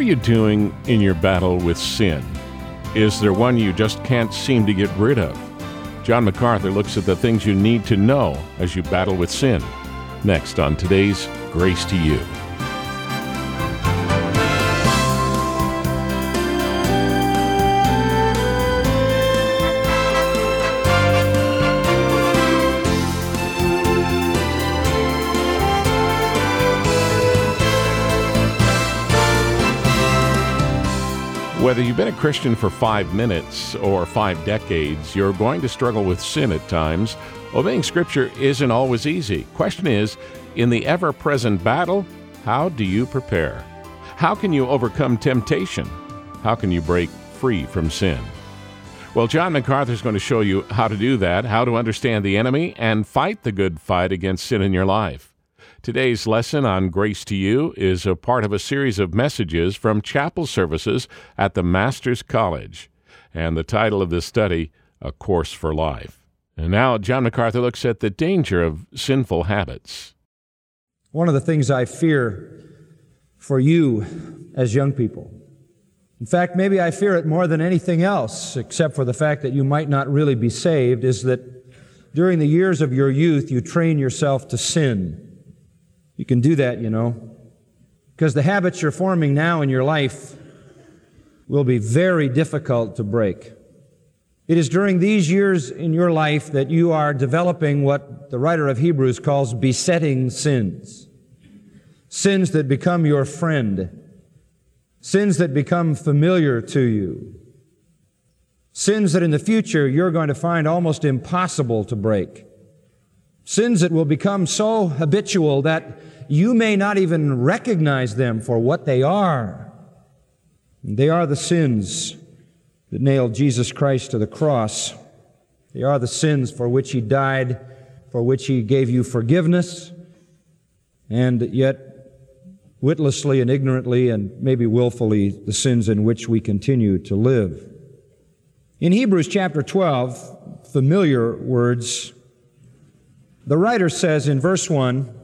are you doing in your battle with sin? Is there one you just can't seem to get rid of? John MacArthur looks at the things you need to know as you battle with sin. Next on today's Grace to You. Whether you've been a Christian for 5 minutes or 5 decades, you're going to struggle with sin at times. Obeying Scripture isn't always easy. Question is, in the ever-present battle, how do you prepare? How can you overcome temptation? How can you break free from sin? Well, John MacArthur is going to show you how to do that, how to understand the enemy, and fight the good fight against sin in your life. Today's lesson on Grace to You is a part of a series of messages from chapel services at the Master's College. And the title of this study, A Course for Life. And now John MacArthur looks at the danger of sinful habits. One of the things I fear for you as young people, in fact, maybe I fear it more than anything else, except for the fact that you might not really be saved, is that during the years of your youth, you train yourself to sin. You can do that, because the habits you're forming now in your life will be very difficult to break. It is during these years in your life that you are developing what the writer of Hebrews calls besetting sins. Sins that become your friend. Sins that become familiar to you. Sins that in the future you're going to find almost impossible to break. Sins that will become so habitual that you may not even recognize them for what they are. They are the sins that nailed Jesus Christ to the cross. They are the sins for which He died, for which He gave you forgiveness, and yet witlessly and ignorantly and maybe willfully the sins in which we continue to live. In Hebrews chapter 12, familiar words, the writer says in verse 1,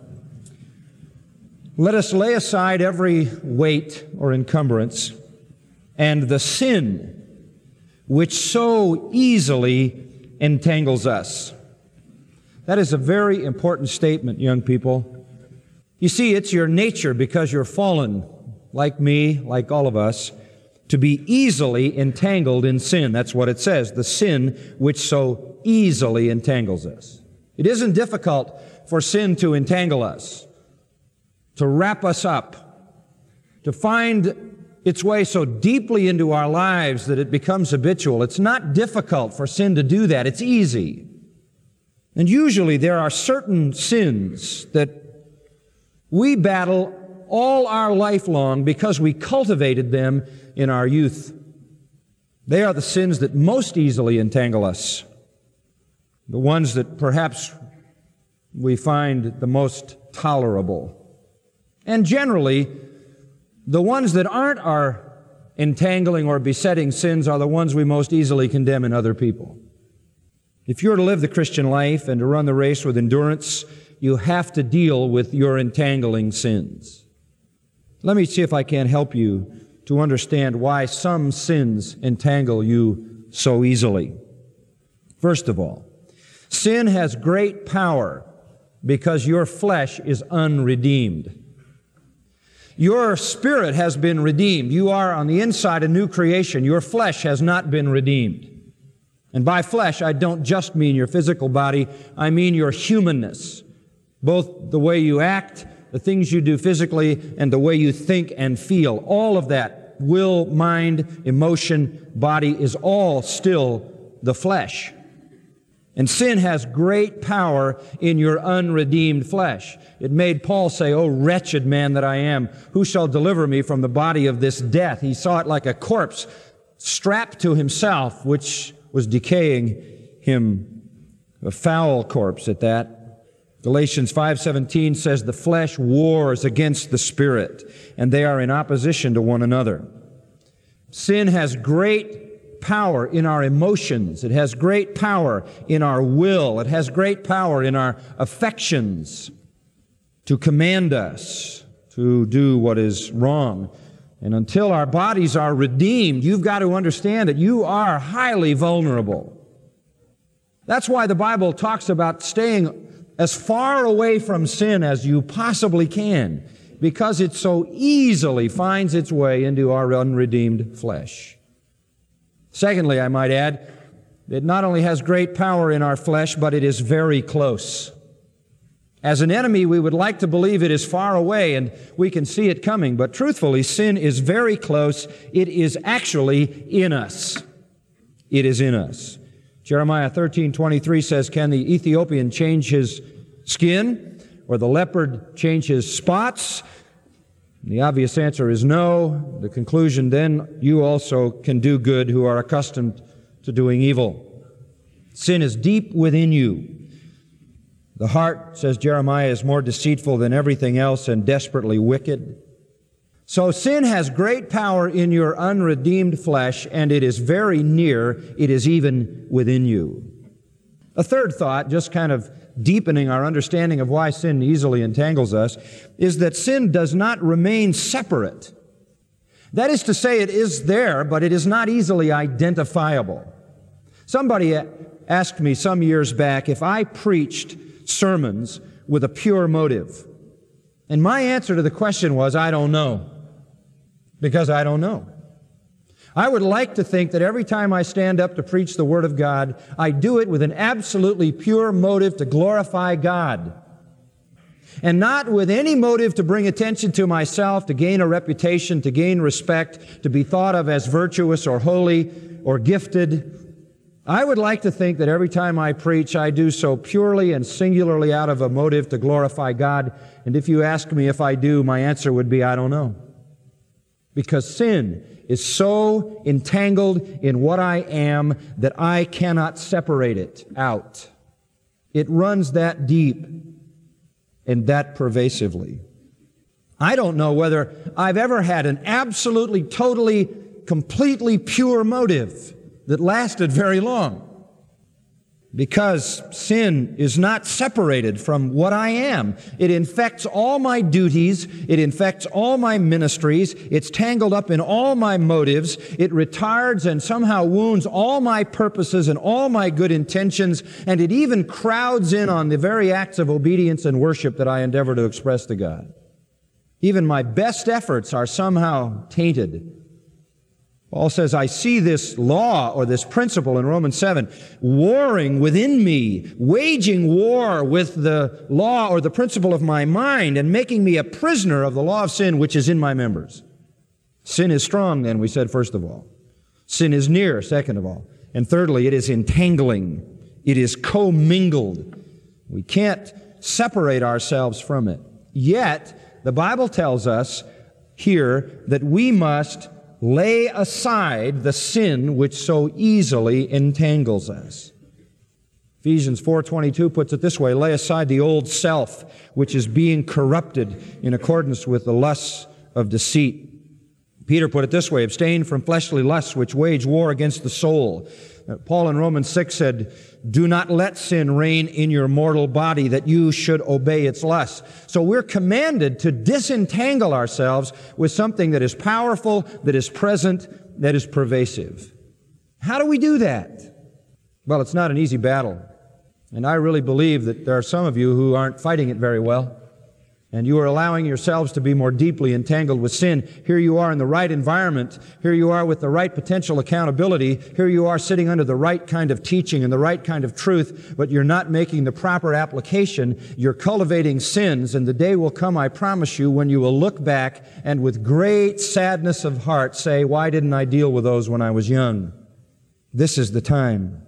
"Let us lay aside every weight or encumbrance and the sin which so easily entangles us." That is a very important statement, young people. You see, it's your nature, because you're fallen, like me, like all of us, to be easily entangled in sin. That's what it says, the sin which so easily entangles us. It isn't difficult for sin to entangle us, to wrap us up, to find its way so deeply into our lives that it becomes habitual. It's not difficult for sin to do that. It's easy. And usually there are certain sins that we battle all our life long because we cultivated them in our youth. They are the sins that most easily entangle us. The ones that perhaps we find the most tolerable. And generally, the ones that aren't our entangling or besetting sins are the ones we most easily condemn in other people. If you're to live the Christian life and to run the race with endurance, you have to deal with your entangling sins. Let me see if I can help you to understand why some sins entangle you so easily. First of all, sin has great power because your flesh is unredeemed. Your spirit has been redeemed. You are on the inside a new creation. Your flesh has not been redeemed. And by flesh, I don't just mean your physical body. I mean your humanness. Both the way you act, the things you do physically, and the way you think and feel. All of that, will, mind, emotion, body, is all still the flesh. And sin has great power in your unredeemed flesh. It made Paul say, "O wretched man that I am, who shall deliver me from the body of this death?" He saw it like a corpse strapped to himself, which was decaying him, a foul corpse at that. Galatians 5:17 says, "The flesh wars against the spirit, and they are in opposition to one another." Sin has great power in our emotions. It has great power in our will. It has great power in our affections to command us to do what is wrong. And until our bodies are redeemed, you've got to understand that you are highly vulnerable. That's why the Bible talks about staying as far away from sin as you possibly can, because it so easily finds its way into our unredeemed flesh. Secondly, I might add, it not only has great power in our flesh, but it is very close. As an enemy, we would like to believe it is far away and we can see it coming, but truthfully, sin is very close. It is actually in us. It is in us. Jeremiah 13:23 says, "Can the Ethiopian change his skin, or the leopard change his spots?" And the obvious answer is no. The conclusion then, you also can do good who are accustomed to doing evil. Sin is deep within you. The heart, says Jeremiah, is more deceitful than everything else and desperately wicked. So sin has great power in your unredeemed flesh, and it is very near. It is even within you. A third thought, just kind of deepening our understanding of why sin easily entangles us, is that sin does not remain separate. That is to say, it is there, but it is not easily identifiable. Somebody asked me some years back if I preached sermons with a pure motive. And my answer to the question was, I don't know. Because I don't know. I would like to think that every time I stand up to preach the Word of God, I do it with an absolutely pure motive to glorify God. And not with any motive to bring attention to myself, to gain a reputation, to gain respect, to be thought of as virtuous or holy or gifted. I would like to think that every time I preach, I do so purely and singularly out of a motive to glorify God. And if you ask me if I do, my answer would be, I don't know. Because sin is so entangled in what I am that I cannot separate it out. It runs that deep and that pervasively. I don't know whether I've ever had an absolutely, totally, completely pure motive that lasted very long. Because sin is not separated from what I am. It infects all my duties. It infects all my ministries. It's tangled up in all my motives. It retards and somehow wounds all my purposes and all my good intentions. And it even crowds in on the very acts of obedience and worship that I endeavor to express to God. Even my best efforts are somehow tainted. Paul says, I see this law or this principle in Romans 7 warring within me, waging war with the law or the principle of my mind and making me a prisoner of the law of sin which is in my members. Sin is strong, then, we said first of all. Sin is near, second of all. And thirdly, it is entangling. It is commingled. We can't separate ourselves from it. Yet, the Bible tells us here that we must lay aside the sin which so easily entangles us. Ephesians 4:22 puts it this way, lay aside the old self which is being corrupted in accordance with the lusts of deceit. Peter put it this way, abstain from fleshly lusts which wage war against the soul. Paul in Romans 6 said, do not let sin reign in your mortal body that you should obey its lusts. So we're commanded to disentangle ourselves with something that is powerful, that is present, that is pervasive. How do we do that? Well, it's not an easy battle. And I really believe that there are some of you who aren't fighting it very well. And you are allowing yourselves to be more deeply entangled with sin. Here you are in the right environment. Here you are with the right potential accountability. Here you are sitting under the right kind of teaching and the right kind of truth, but you're not making the proper application. You're cultivating sins, and the day will come, I promise you, when you will look back and with great sadness of heart say, why didn't I deal with those when I was young? This is the time.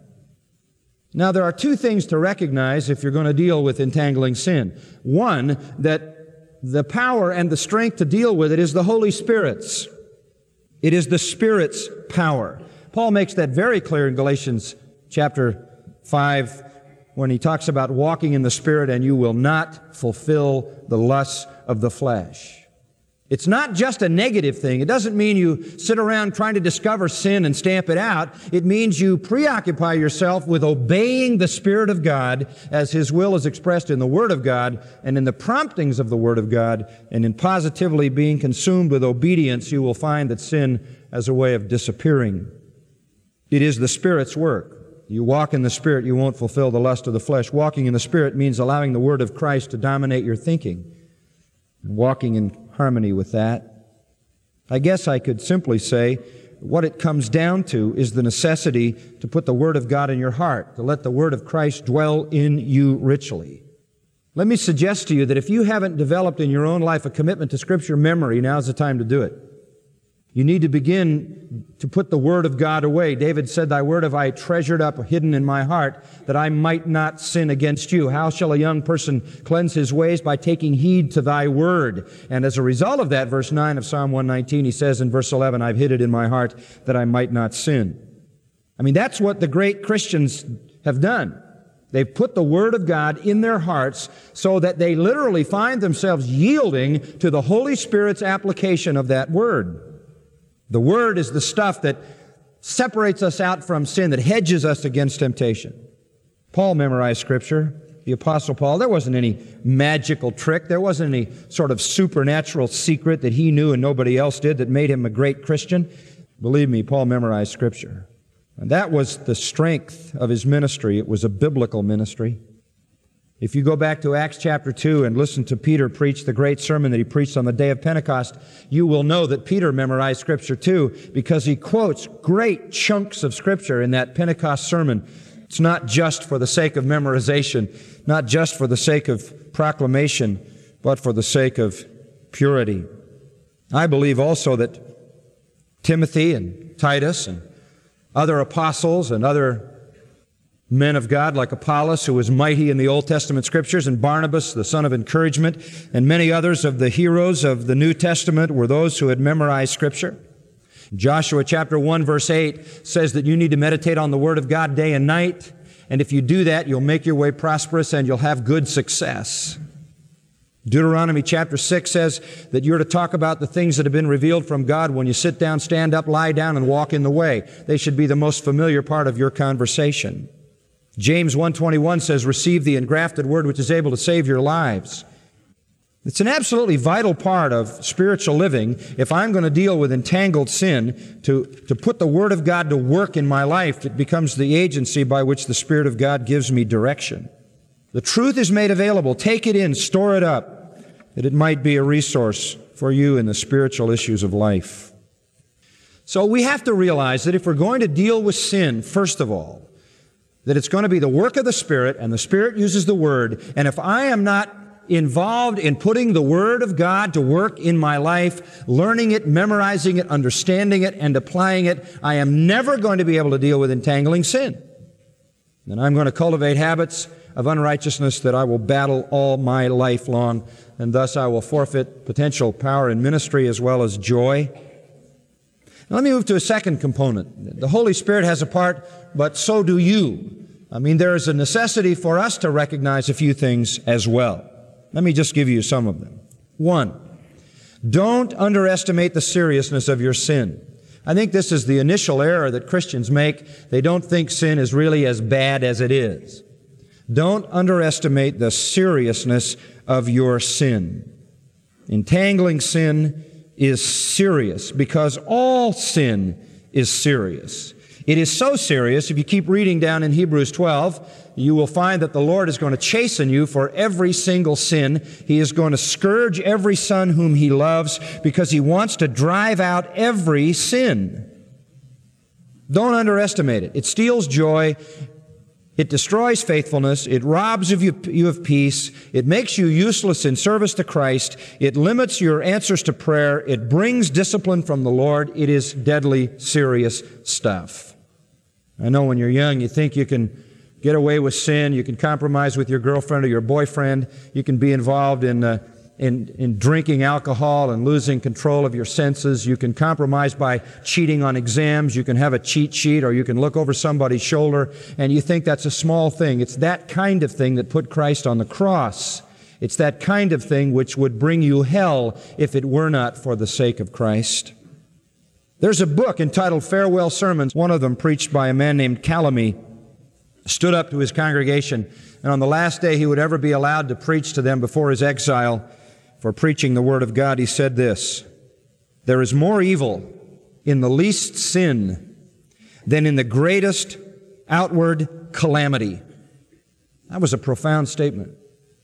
Now, there are two things to recognize if you're going to deal with entangling sin. One, that the power and the strength to deal with it is the Holy Spirit's. It is the Spirit's power. Paul makes that very clear in Galatians chapter 5 when he talks about walking in the Spirit and you will not fulfill the lusts of the flesh. It's not just a negative thing. It doesn't mean you sit around trying to discover sin and stamp it out. It means you preoccupy yourself with obeying the Spirit of God as His will is expressed in the Word of God and in the promptings of the Word of God, and in positively being consumed with obedience, you will find that sin has a way of disappearing. It is the Spirit's work. You walk in the Spirit, you won't fulfill the lust of the flesh. Walking in the Spirit means allowing the Word of Christ to dominate your thinking and walking in harmony with that. I guess I could simply say what it comes down to is the necessity to put the Word of God in your heart, to let the Word of Christ dwell in you richly. Let me suggest to you that if you haven't developed in your own life a commitment to Scripture memory, now's the time to do it. You need to begin to put the Word of God away. David said, "Thy word have I treasured up, hidden in my heart, that I might not sin against you." How shall a young person cleanse his ways? By taking heed to thy word. And as a result of that, verse 9 of Psalm 119, he says in verse 11, "I've hid it in my heart that I might not sin." I mean, that's what the great Christians have done. They've put the Word of God in their hearts so that they literally find themselves yielding to the Holy Spirit's application of that Word. The Word is the stuff that separates us out from sin, that hedges us against temptation. Paul memorized Scripture, the Apostle Paul. There wasn't any magical trick. There wasn't any sort of supernatural secret that he knew and nobody else did that made him a great Christian. Believe me, Paul memorized Scripture. And that was the strength of his ministry. It was a biblical ministry. If you go back to Acts chapter 2 and listen to Peter preach the great sermon that he preached on the day of Pentecost, you will know that Peter memorized Scripture too, because he quotes great chunks of Scripture in that Pentecost sermon. It's not just for the sake of memorization, not just for the sake of proclamation, but for the sake of purity. I believe also that Timothy and Titus and other apostles and other men of God like Apollos, who was mighty in the Old Testament Scriptures, and Barnabas, the son of encouragement, and many others of the heroes of the New Testament were those who had memorized Scripture. Joshua chapter 1 verse 8 says that you need to meditate on the Word of God day and night, and if you do that, you'll make your way prosperous and you'll have good success. Deuteronomy chapter 6 says that you're to talk about the things that have been revealed from God when you sit down, stand up, lie down, and walk in the way. They should be the most familiar part of your conversation. James 1:21 says, "Receive the engrafted word which is able to save your lives." It's an absolutely vital part of spiritual living, if I'm going to deal with entangled sin, to put the Word of God to work in my life. It becomes the agency by which the Spirit of God gives me direction. The truth is made available. Take it in, store it up, that it might be a resource for you in the spiritual issues of life. So we have to realize that if we're going to deal with sin, first of all, that it's going to be the work of the Spirit, and the Spirit uses the Word. And if I am not involved in putting the Word of God to work in my life, learning it, memorizing it, understanding it, and applying it, I am never going to be able to deal with entangling sin. And I'm going to cultivate habits of unrighteousness that I will battle all my life long, and thus I will forfeit potential power in ministry as well as joy. Now, let me move to a second component. The Holy Spirit has a part, but so do you. I mean, there is a necessity for us to recognize a few things as well. Let me just give you some of them. One, don't underestimate the seriousness of your sin. I think this is the initial error that Christians make. They don't think sin is really as bad as it is. Don't underestimate the seriousness of your sin. Entangling sin is serious because all sin is serious. It is so serious, if you keep reading down in Hebrews 12, you will find that the Lord is going to chasten you for every single sin. He is going to scourge every son whom He loves because He wants to drive out every sin. Don't underestimate it. It steals joy. It destroys faithfulness. It robs you of peace. It makes you useless in service to Christ. It limits your answers to prayer. It brings discipline from the Lord. It is deadly serious stuff. I know when you're young, you think you can get away with sin. You can compromise with your girlfriend or your boyfriend. You can be involved in drinking alcohol and losing control of your senses. You can compromise by cheating on exams. You can have a cheat sheet, or you can look over somebody's shoulder, and you think that's a small thing. It's that kind of thing that put Christ on the cross. It's that kind of thing which would bring you hell if it were not for the sake of Christ. There's a book entitled Farewell Sermons. One of them, preached by a man named Calamy, stood up to his congregation, and on the last day he would ever be allowed to preach to them before his exile for preaching the Word of God, he said this: "There is more evil in the least sin than in the greatest outward calamity." That was a profound statement.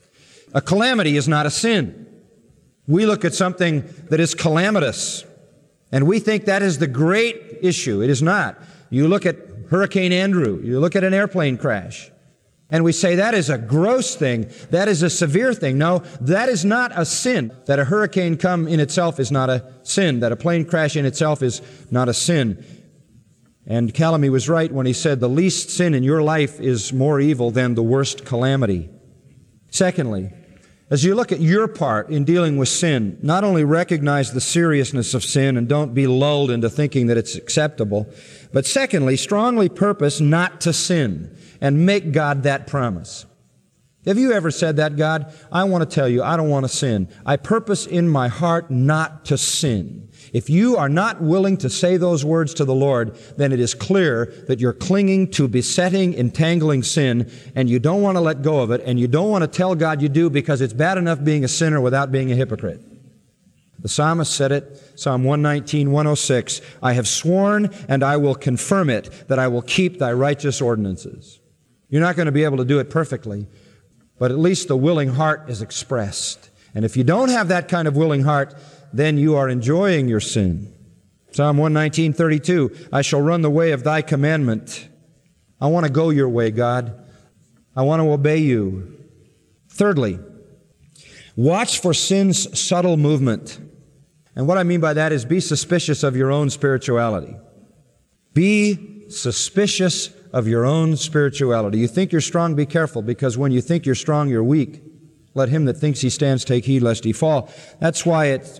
A calamity is not a sin. We look at something that is calamitous, and we think that is the great issue. It is not. You look at Hurricane Andrew, you look at an airplane crash, and we say that is a gross thing, that is a severe thing. No, that is not a sin. That a hurricane come in itself is not a sin. That a plane crash in itself is not a sin. And Calamy was right when he said the least sin in your life is more evil than the worst calamity. Secondly, as you look at your part in dealing with sin, not only recognize the seriousness of sin and don't be lulled into thinking that it's acceptable, but secondly, strongly purpose not to sin and make God that promise. Have you ever said that, God, I want to tell you, I don't want to sin. I purpose in my heart not to sin. If you are not willing to say those words to the Lord, then it is clear that you're clinging to besetting, entangling sin, and you don't want to let go of it, and you don't want to tell God you do, because it's bad enough being a sinner without being a hypocrite. The psalmist said it, Psalm 119, 106, "I have sworn and I will confirm it, that I will keep thy righteous ordinances." You're not going to be able to do it perfectly, but at least the willing heart is expressed. And if you don't have that kind of willing heart, then you are enjoying your sin. Psalm 119, 32, "I shall run the way of thy commandment." I want to go your way, God. I want to obey you. Thirdly, watch for sin's subtle movement. And what I mean by that is be suspicious of your own spirituality. Be suspicious of your own spirituality. You think you're strong, be careful, because when you think you're strong, you're weak. Let him that thinks he stands take heed lest he fall. That's why it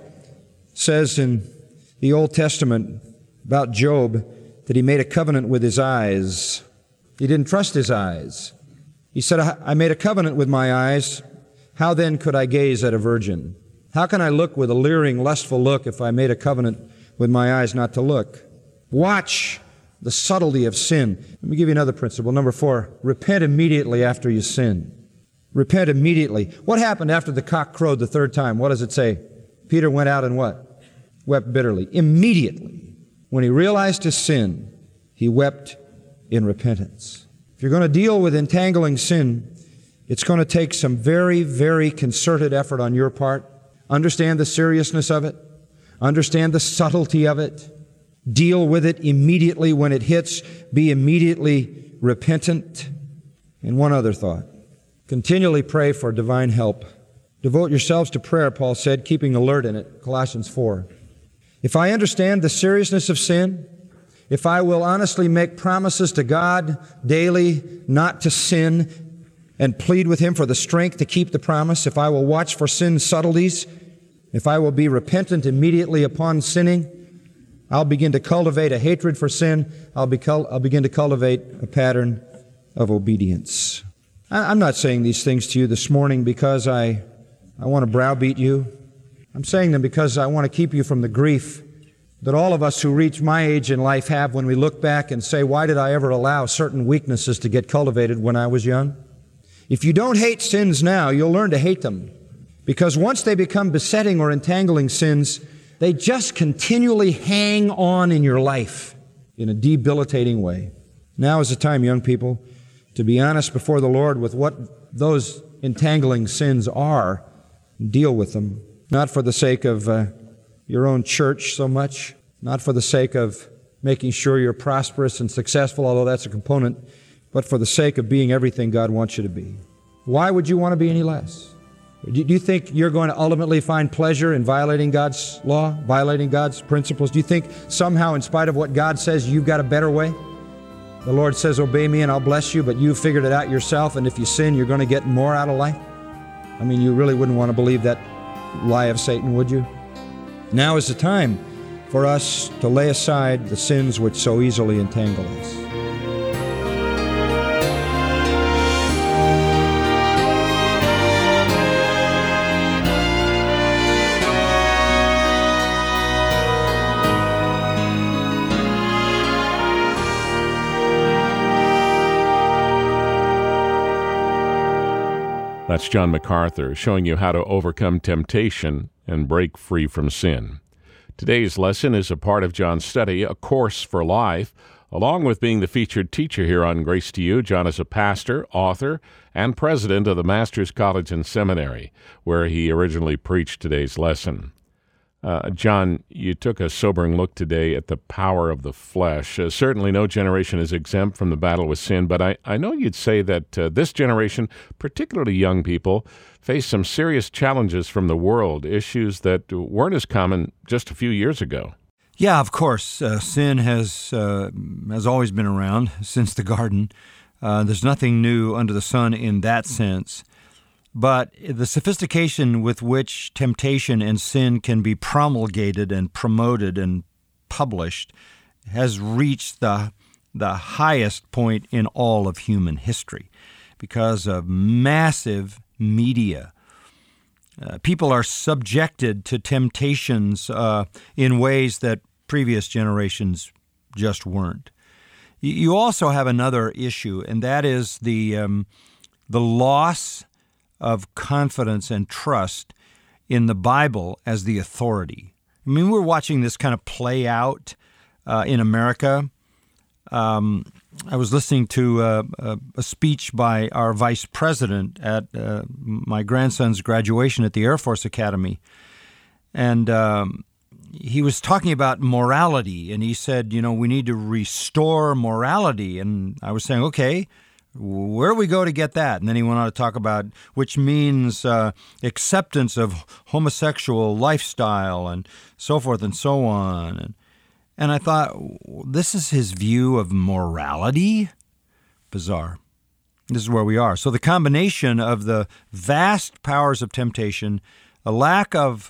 says in the Old Testament about Job that he made a covenant with his eyes. He didn't trust his eyes. He said, I made a covenant with my eyes. How then could I gaze at a virgin? How can I look with a leering, lustful look if I made a covenant with my eyes not to look? Watch the subtlety of sin. Let me give you another principle. Number 4, repent immediately after you sin. Repent immediately. What happened after the cock crowed the third time? What does it say? Peter went out and what? Wept bitterly. Immediately, when he realized his sin, he wept in repentance. If you're going to deal with entangling sin, it's going to take some very, very concerted effort on your part. Understand the seriousness of it. Understand the subtlety of it. Deal with it immediately when it hits. Be immediately repentant. And one other thought. Continually pray for divine help. Devote yourselves to prayer, Paul said, keeping alert in it, Colossians 4. If I understand the seriousness of sin, if I will honestly make promises to God daily not to sin and plead with Him for the strength to keep the promise, if I will watch for sin's subtleties, if I will be repentant immediately upon sinning, I'll begin to cultivate a hatred for sin. I'll begin to cultivate a pattern of obedience. I'm not saying these things to you this morning because I want to browbeat you. I'm saying them because I want to keep you from the grief that all of us who reach my age in life have when we look back and say, why did I ever allow certain weaknesses to get cultivated when I was young? If you don't hate sins now, you'll learn to hate them. Because once they become besetting or entangling sins, they just continually hang on in your life in a debilitating way. Now is the time, young people, to be honest before the Lord with what those entangling sins are. Deal with them, not for the sake of your own church so much, not for the sake of making sure you're prosperous and successful, although that's a component, but for the sake of being everything God wants you to be. Why would you want to be any less? Do you think you're going to ultimately find pleasure in violating God's law, violating God's principles? Do you think somehow, in spite of what God says, you've got a better way? The Lord says, obey me and I'll bless you, but you've figured it out yourself, and if you sin, you're going to get more out of life? I mean, you really wouldn't want to believe that lie of Satan, would you? Now is the time for us to lay aside the sins which so easily entangle us. That's John MacArthur showing you how to overcome temptation and break free from sin. Today's lesson is a part of John's study, A Course for Life. Along with being the featured teacher here on Grace to You, John is a pastor, author, and president of the Master's College and Seminary, where he originally preached today's lesson. John, you took a sobering look today at the power of the flesh. Certainly no generation is exempt from the battle with sin, but I know you'd say that this generation, particularly young people, face some serious challenges from the world, issues that weren't as common just a few years ago. Yeah, of course. Sin has always been around since the garden. There's nothing new under the sun in that sense. But the sophistication with which temptation and sin can be promulgated and promoted and published has reached the highest point in all of human history because of massive media. People are subjected to temptations in ways that previous generations just weren't. You also have another issue, and that is the loss of confidence and trust in the Bible as the authority. I mean, we're watching this kind of play out in America. I was listening to a speech by our vice president at my grandson's graduation at the Air Force Academy, and he was talking about morality, and he said, we need to restore morality, and I was saying, okay, where do we go to get that? And then he went on to talk about, which means acceptance of homosexual lifestyle and so forth and so on. And I thought, this is his view of morality? Bizarre. This is where we are. So the combination of the vast powers of temptation, a lack of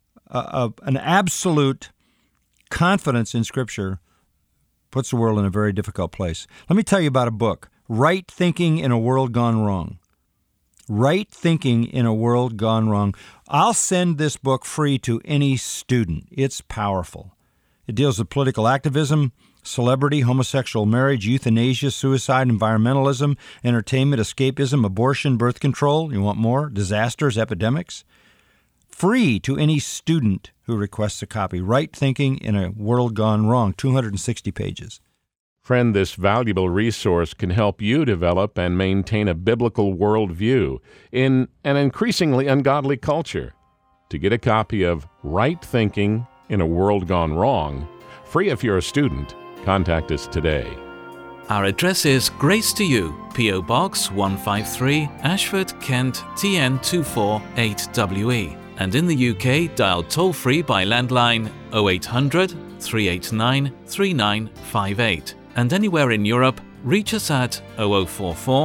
an absolute confidence in Scripture, puts the world in a very difficult place. Let me tell you about a book. Right Thinking in a World Gone Wrong. Right Thinking in a World Gone Wrong. I'll send this book free to any student. It's powerful. It deals with political activism, celebrity, homosexual marriage, euthanasia, suicide, environmentalism, entertainment, escapism, abortion, birth control. You want more? Disasters, epidemics. Free to any student who requests a copy. Right Thinking in a World Gone Wrong. 260 pages. Friend, this valuable resource can help you develop and maintain a biblical worldview in an increasingly ungodly culture. To get a copy of Right Thinking in a World Gone Wrong, free if you're a student, contact us today. Our address is Grace to You, P.O. Box 153, Ashford, Kent, TN 248WE. And in the UK, dial toll-free by landline 0800 389 3958. And anywhere in Europe, reach us at 0044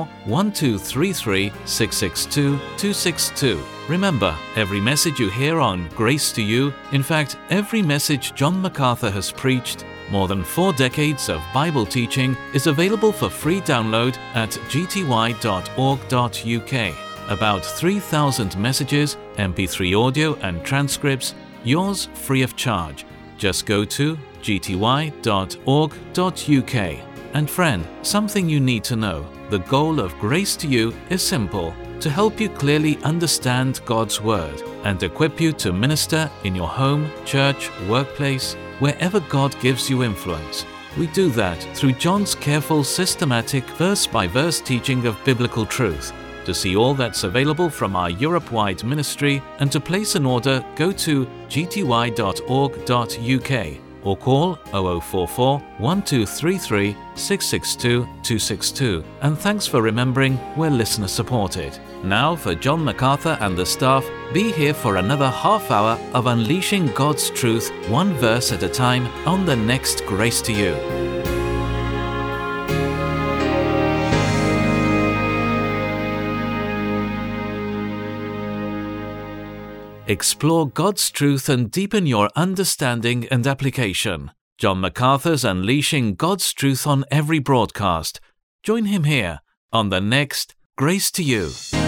1233 662 262. Remember, every message you hear on Grace to You, in fact, every message John MacArthur has preached, more than 4 decades of Bible teaching, is available for free download at gty.org.uk. About 3,000 messages, MP3 audio and transcripts, yours free of charge. Just go to gty.org.uk. And friend, something you need to know. The goal of Grace to You is simple: to help you clearly understand God's Word and equip you to minister in your home, church, workplace, wherever God gives you influence. We do that through John's careful, systematic, verse-by-verse teaching of biblical truth. To see all that's available from our Europe-wide ministry and to place an order, go to gty.org.uk or call 0044 1233 662 262. And thanks for remembering we're listener supported. Now for John MacArthur and the staff, be here for another half hour of unleashing God's truth, one verse at a time, on the next Grace to You. Explore God's truth and deepen your understanding and application. John MacArthur's Unleashing God's Truth on every broadcast. Join him here on the next Grace to You.